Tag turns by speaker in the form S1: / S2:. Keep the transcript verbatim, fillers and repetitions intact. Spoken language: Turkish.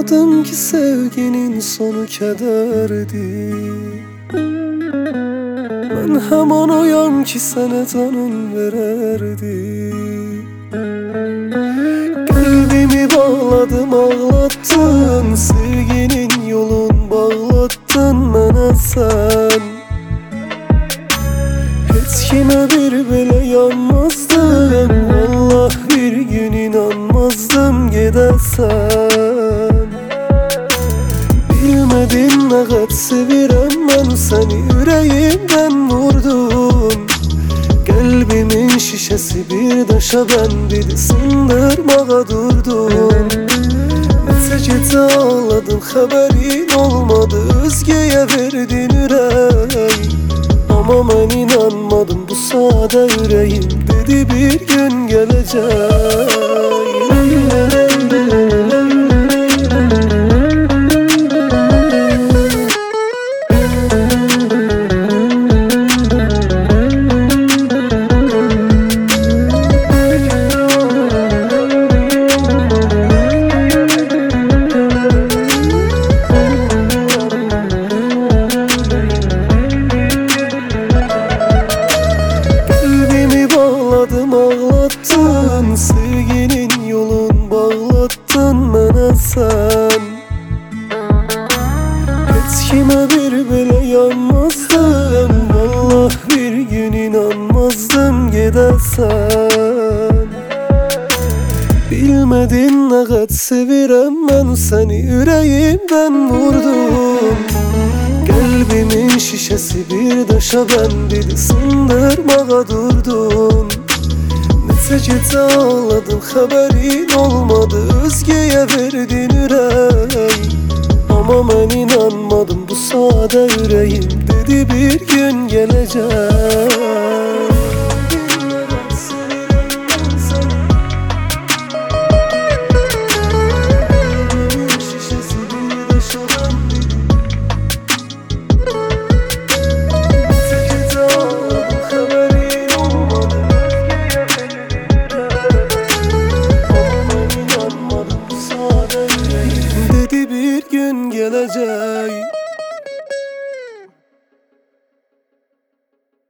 S1: Anladım ki sevginin sonu kederdi. Ben hemen oyam ki sana canın vererdi. Kalbimi bağladım ağlattın, sevginin yolun bağlattın bana sen. Hiç kime bir bile yanmazdım, Allah bir gün inanmazdım gidersen. Bilmedin ne kadar sevirem ben seni, yüreğimden vurdun. Kalbimin şişesi bir daşa bendidi, sındırmağa durdun. Nece gece ağladım haberin olmadı, özgeye verdin yüreği. Ama ben inanmadım bu sade yüreğim, dedi bir gün gelecek. Ağlattın, sevginin yolun bağlattın bana sen. Hiç kime bir bile yanmazdım, Allah bir gün inanmazdım gidersen. Bilmedin ne kadar sevirem ben seni, yüreğimden vurdum. Kalbimin şişesi bir daşa bendidi, sındırmağa durdun. Nece gece ağladım haberin olmadı, özgeye verdin yüreği. Ama ben inanmadım bu sade yüreğim, dedi bir gün gelecek.